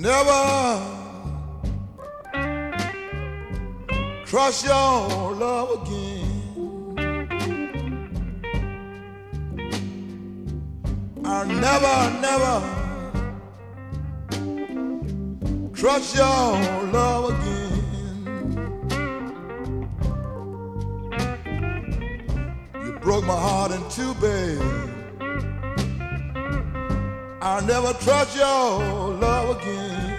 never trust your love again. I'll never trust your love again. You broke my heart in two, babe. I'll never trust your love again.